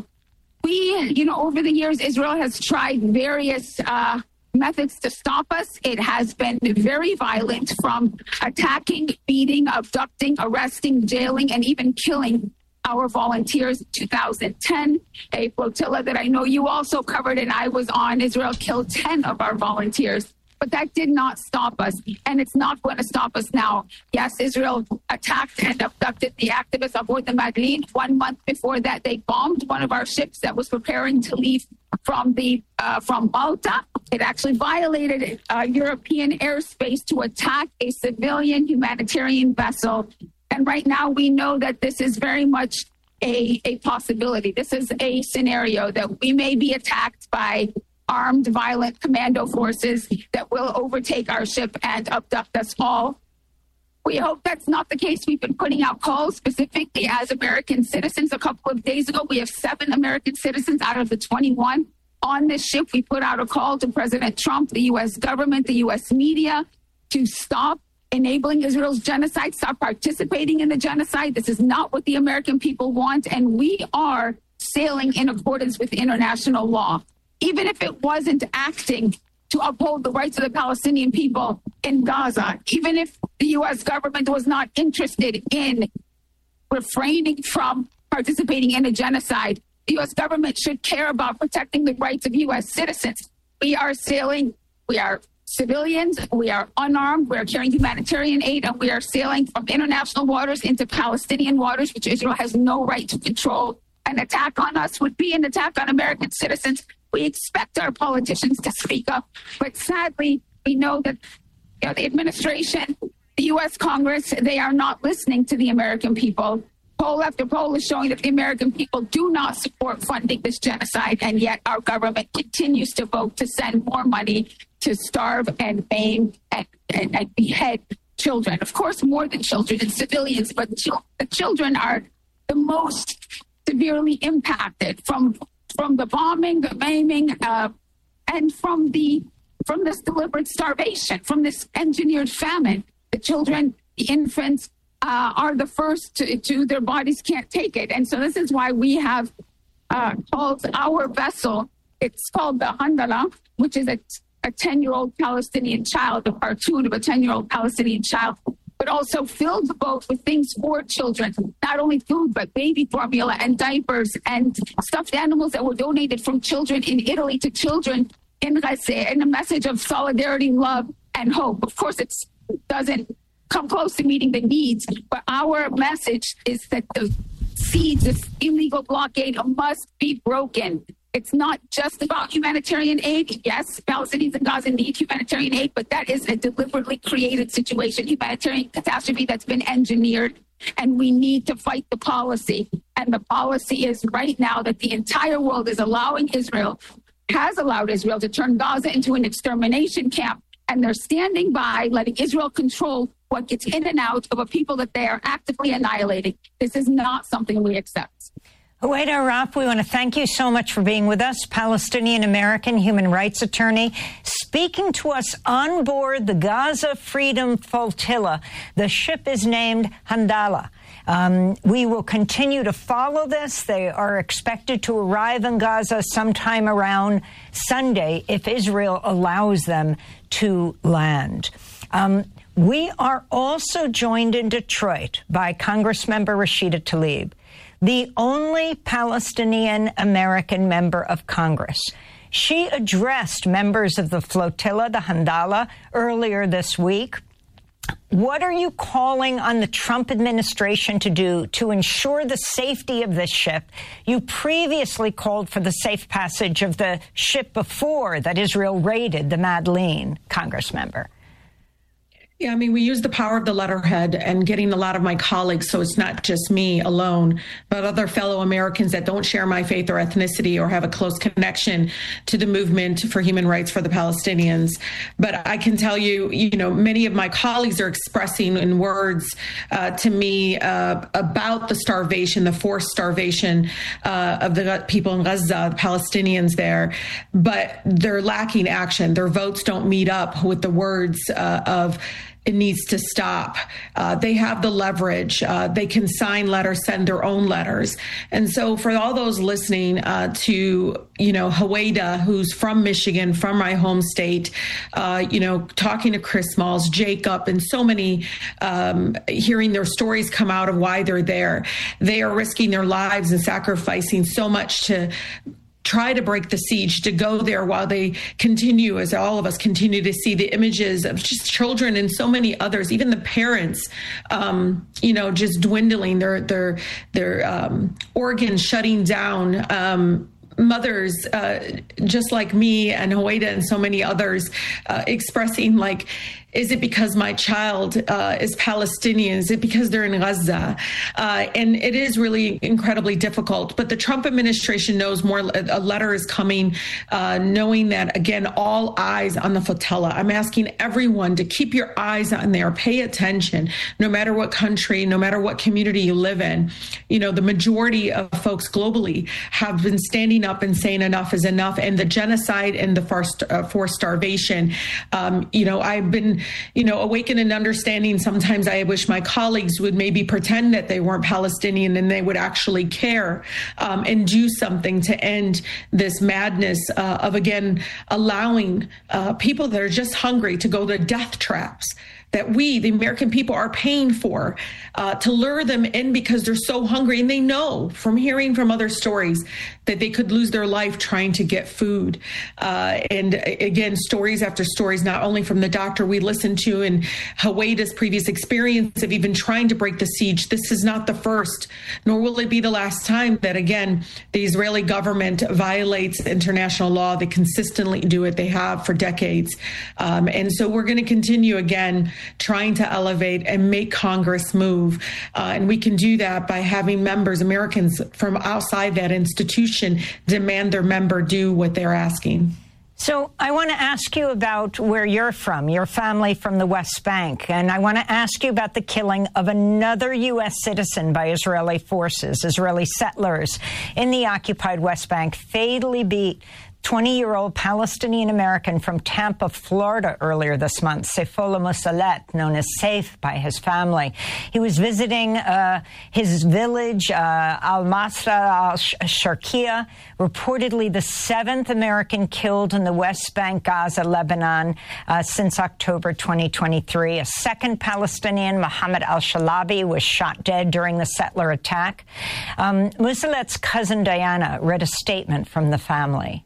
We, you know, over the years, Israel has tried various uh, methods to stop us. It has been very violent, from attacking, beating, abducting, arresting, jailing, and even killing our volunteers. In two thousand ten, a flotilla that I know you also covered and I was on, Israel killed ten of our volunteers. But that did not stop us, and it's not going to stop us now. Yes, Israel attacked and abducted the activists aboard the Madeleine. One month before that, they bombed one of our ships that was preparing to leave from the uh, from Malta. It actually violated uh, European airspace to attack a civilian humanitarian vessel. And right now, we know that this is very much a, a possibility. This is a scenario that we may be attacked by armed, violent commando forces that will overtake our ship and abduct us all. We hope that's not the case. We've been putting out calls specifically as American citizens. A couple of days ago, we have seven American citizens out of the twenty-one on this ship. We put out a call to President Trump, the U S government, the U S media, to stop enabling Israel's genocide, stop participating in the genocide. This is not what the American people want, and we are sailing in accordance with international law. Even if it wasn't acting to uphold the rights of the Palestinian people in Gaza, even if the U S government was not interested in refraining from participating in a genocide, the U S government should care about protecting the rights of U S citizens. We are sailing, we are civilians, we are unarmed, we are carrying humanitarian aid, and we are sailing from international waters into Palestinian waters, which Israel has no right to control. An attack on us would be an attack on American citizens. We expect our politicians to speak up, but sadly, we know that you know, the administration, the U S Congress, they are not listening to the American people. Poll after poll is showing that the American people do not support funding this genocide, and yet our government continues to vote to send more money to starve and maim and, and, and behead children. Of course, more than children and civilians, but ch- the children are the most severely impacted from from the bombing, the maiming, uh, and from the from this deliberate starvation, from this engineered famine. The children, the infants, uh, are the first to, to their bodies can't take it. And so this is why we have uh, called our vessel, it's called the Handala, which is a, a ten-year-old Palestinian child, a cartoon of a ten-year-old Palestinian child, but also filled the boat with things for children, not only food, but baby formula and diapers and stuffed animals that were donated from children in Italy to children in Gaza, and a message of solidarity, love, and hope. Of course, it doesn't come close to meeting the needs, but our message is that the seeds of illegal blockade must be broken. It's not just about humanitarian aid. Yes, Palestinians in Gaza need humanitarian aid, but that is a deliberately created situation, humanitarian catastrophe that's been engineered, and we need to fight the policy. And the policy is right now that the entire world is allowing Israel, has allowed Israel to turn Gaza into an extermination camp, and they're standing by, letting Israel control what gets in and out of a people that they are actively annihilating. This is not something we accept. Huwaida Arap, we want to thank you so much for being with us, Palestinian-American human rights attorney, speaking to us on board the Gaza Freedom Flotilla. The ship is named Handala. Um, we will continue to follow this. They are expected to arrive in Gaza sometime around Sunday if Israel allows them to land. Um, we are also joined in Detroit by Congressmember Rashida Tlaib, the only Palestinian-American member of Congress. She addressed members of the flotilla, the Handala, earlier this week. What are you calling on the Trump administration to do to ensure the safety of this ship? You previously called for the safe passage of the ship before that Israel raided the Madeleine, Congressmember. Yeah, I mean, we use the power of the letterhead and getting a lot of my colleagues, so it's not just me alone, but other fellow Americans that don't share my faith or ethnicity or have a close connection to the movement for human rights for the Palestinians. But I can tell you, you know, many of my colleagues are expressing in words uh, to me uh, about the starvation, the forced starvation uh, of the people in Gaza, the Palestinians there, but they're lacking action. Their votes don't meet up with the words uh, of it needs to stop. Uh, they have the leverage. Uh, they can sign letters, send their own letters. And so for all those listening uh, to, you know, Huwaida, who's from Michigan, from my home state, uh, you know, talking to Chris Smalls, Jacob, and so many, um, hearing their stories come out of why they're there. They are risking their lives and sacrificing so much to try to break the siege, to go there while they continue, as all of us continue to see the images of just children and so many others, even the parents, um, you know, just dwindling, their their their um, organs shutting down. Um, mothers uh, just like me and Huwaida and so many others uh, expressing like, is it because my child uh, is Palestinian? Is it because they're in Gaza? Uh, and it is really incredibly difficult. But the Trump administration knows more. A letter is coming, uh, knowing that, again, all eyes on the flotilla. I'm asking everyone to keep your eyes on there. Pay attention, no matter what country, no matter what community you live in. You know, the majority of folks globally have been standing up and saying enough is enough. And the genocide and the forced, uh, forced starvation, um, you know, I've been you know, awaken an understanding. Sometimes I wish my colleagues would maybe pretend that they weren't Palestinian and they would actually care um, and do something to end this madness uh, of, again, allowing uh, people that are just hungry to go to death traps that we, the American people, are paying for uh, to lure them in because they're so hungry. And they know from hearing from other stories that they could lose their life trying to get food. Uh, and again, stories after stories, not only from the doctor we listened to and Huwaida's previous experience of even trying to break the siege. This is not the first, nor will it be the last time that, again, the Israeli government violates international law. They consistently do it. They have for decades. Um, and so we're going to continue, again, trying to elevate and make Congress move. Uh, and we can do that by having members, Americans from outside that institution, demand their member do what they're asking. So I want to ask you about where you're from, your family from the West Bank. And I want to ask you about the killing of another U S citizen by Israeli forces. Israeli settlers in the occupied West Bank fatally beat twenty-year-old Palestinian-American from Tampa, Florida, earlier this month, Saifollah Musalet, known as Saif by his family. He was visiting uh, his village, uh, Al-Masra al-Sharqiya, reportedly the seventh American killed in the West Bank, Gaza, Lebanon, uh, since October twenty twenty-three. A second Palestinian, Mohammed al-Shalabi, was shot dead during the settler attack. Um, Musalet's cousin, Diana, read a statement from the family.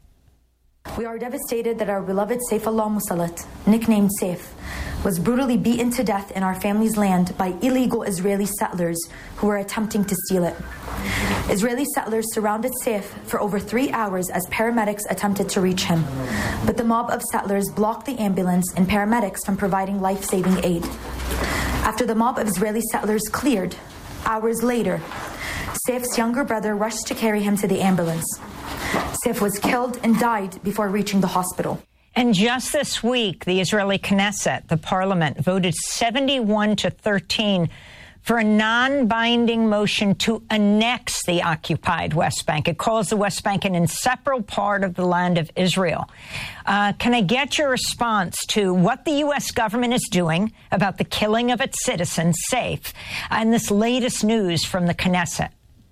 We are devastated that our beloved Saifollah Musalet, nicknamed Saif, was brutally beaten to death in our family's land by illegal Israeli settlers who were attempting to steal it. Israeli settlers surrounded Saif for over three hours as paramedics attempted to reach him, but the mob of settlers blocked the ambulance and paramedics from providing life-saving aid. After the mob of Israeli settlers cleared, hours later, Saif's younger brother rushed to carry him to the ambulance. Saif was killed and died before reaching the hospital. And just this week, the Israeli Knesset, the parliament, voted seventy-one to thirteen for a non-binding motion to annex the occupied West Bank. It calls the West Bank an inseparable part of the land of Israel. Uh, can I get your response to what the U S government is doing about the killing of its citizens, Saif, and this latest news from the Knesset?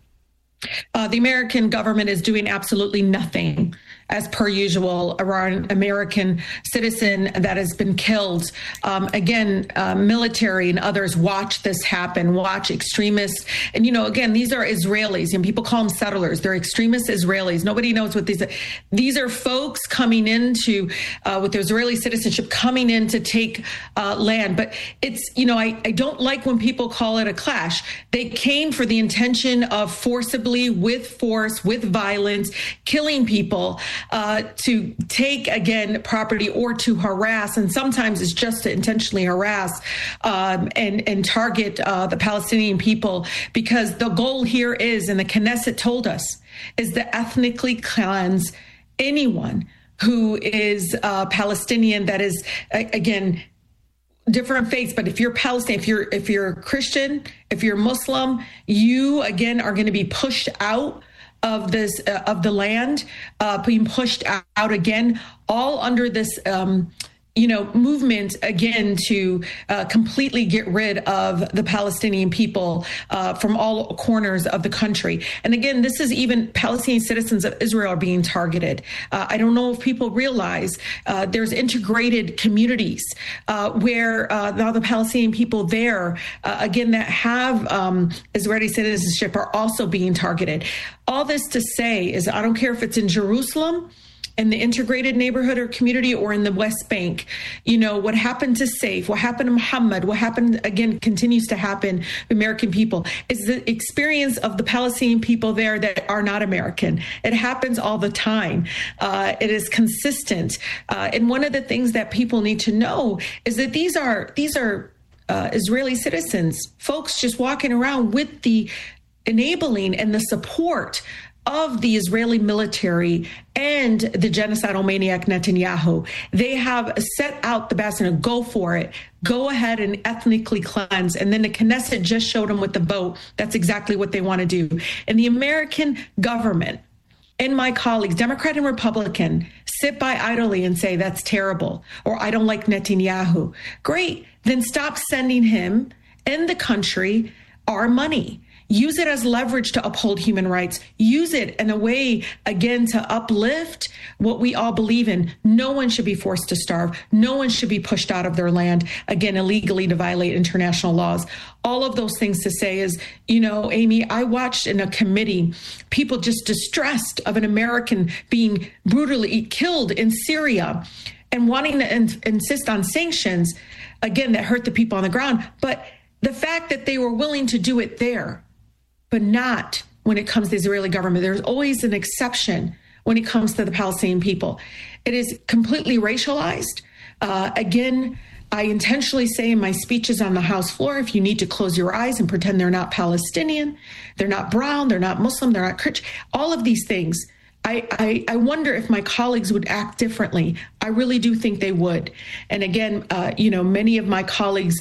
Uh, the American government is doing absolutely nothing, as per usual, around an American citizen that has been killed. Um, again, uh, military and others watch this happen, watch extremists. And, you know, again, these are Israelis, and people call them settlers. They're extremist Israelis. Nobody knows what these are. These are folks coming into, uh, with Israeli citizenship, coming in to take uh, land. But it's, you know, I, I don't like when people call it a clash. They came for the intention of forcibly, with force, with violence, killing people. Uh, to take, again, property or to harass, and sometimes it's just to intentionally harass um, and, and target uh, the Palestinian people, because the goal here is, and the Knesset told us, is to ethnically cleanse anyone who is uh, Palestinian that is, again, different faiths. But if you're Palestinian, if you're if you're Christian, if you're Muslim, you, again, are going to be pushed out of this, uh, of the land, uh, being pushed out again, all under this, um, you know, movement, again, to uh, completely get rid of the Palestinian people uh, from all corners of the country. And again, this is even Palestinian citizens of Israel are being targeted. Uh, I don't know if people realize uh, there's integrated communities uh, where uh, now the Palestinian people there, uh, again, that have um, Israeli citizenship are also being targeted. All this to say is, I don't care if it's in Jerusalem, in the integrated neighborhood or community, or in the West Bank. You know, what happened to Saif, what happened to Muhammad, what happened, again, continues to happen to American people, is the experience of the Palestinian people there that are not American. It happens all the time. Uh, it is consistent. Uh, and one of the things that people need to know is that these are, these are uh, Israeli citizens, folks just walking around with the enabling and the support of the Israeli military and the genocidal maniac Netanyahu. They have set out the bastion, go for it, go ahead and ethnically cleanse. And then the Knesset just showed them with the vote. That's exactly what they want to do. And the American government and my colleagues, Democrat and Republican, sit by idly and say, that's terrible, or I don't like Netanyahu. Great, then stop sending him and the country our money. Use it as leverage to uphold human rights. Use it in a way, again, to uplift what we all believe in. No one should be forced to starve. No one should be pushed out of their land, again, illegally to violate international laws. All of those things to say is, you know, Amy, I watched in a committee people just distressed of an American being brutally killed in Syria and wanting to in- insist on sanctions, again, that hurt the people on the ground. But the fact that they were willing to do it there, but not when it comes to the Israeli government. There's always an exception when it comes to the Palestinian people. It is completely racialized. Uh, again, I intentionally say in my speeches on the House floor, if you need to close your eyes and pretend they're not Palestinian, they're not brown, they're not Muslim, they're not Christian, all of these things. I, I, I wonder if my colleagues would act differently. I really do think they would. And again, uh, you know, many of my colleagues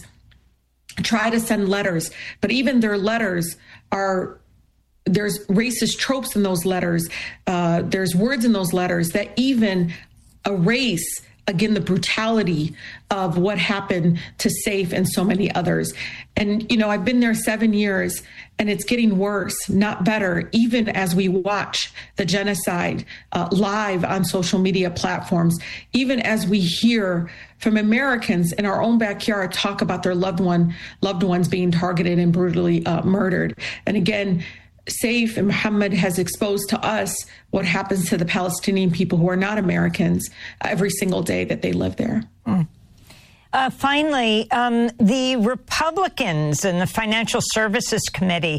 try to send letters, but even their letters are, there's racist tropes in those letters. Uh, there's words in those letters that even erase, again, the brutality of what happened to Saif and so many others. And, you know, I've been there seven years and it's getting worse, not better, even as we watch the genocide uh, live on social media platforms, even as we hear from Americans in our own backyard talk about their loved one, loved ones being targeted and brutally uh, murdered. And again, Saif and Muhammad has exposed to us what happens to the Palestinian people who are not Americans every single day that they live there. Mm. Uh, finally, um, the Republicans in the Financial Services Committee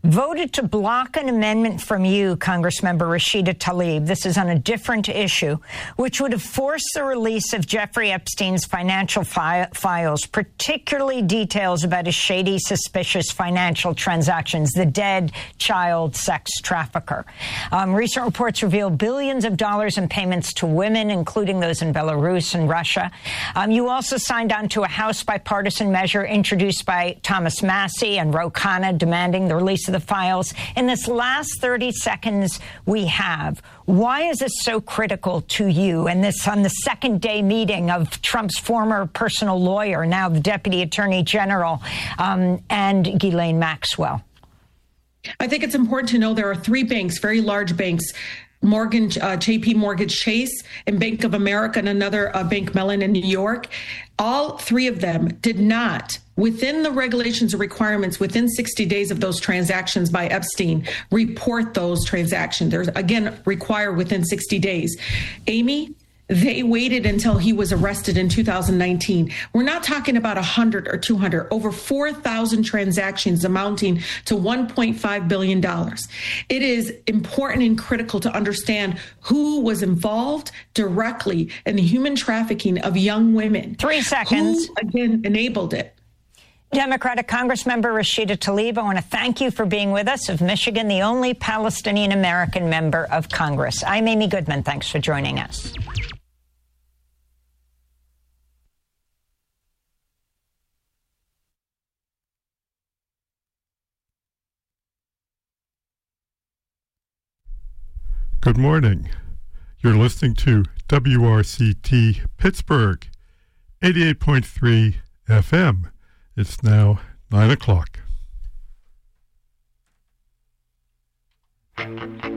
voted to block an amendment from you, Congressmember Rashida Tlaib. This is on a different issue, which would have forced the release of Jeffrey Epstein's financial fi- files, particularly details about his shady, suspicious financial transactions, the dead child sex trafficker. Um, recent reports reveal billions of dollars in payments to women, including those in Belarus and Russia. Um, you also signed on to a House bipartisan measure introduced by Thomas Massie and Ro Khanna demanding the release of the files. In this last thirty seconds we have, why is this so critical to you? And this on the second day meeting of Trump's former personal lawyer, now the Deputy Attorney General, um, and Ghislaine Maxwell. I think it's important to know there are three banks, very large banks, Morgan, uh, J P Morgan Chase and Bank of America and another uh, Bank Mellon in New York. All three of them did not, within the regulations and requirements, within sixty days of those transactions by Epstein, report those transactions. There's, again, required within sixty days. Amy, they waited until he was arrested in two thousand nineteen. We're not talking about one hundred or two hundred, over four thousand transactions amounting to one point five billion dollars. It is important and critical to understand who was involved directly in the human trafficking of young women. Three seconds. Who, again, enabled it. Democratic Congressmember Rashida Tlaib, I want to thank you for being with us, of Michigan, the only Palestinian-American member of Congress. I'm Amy Goodman. Thanks for joining us. Good morning. You're listening to W R C T Pittsburgh, eighty-eight point three F M. It's now nine o'clock.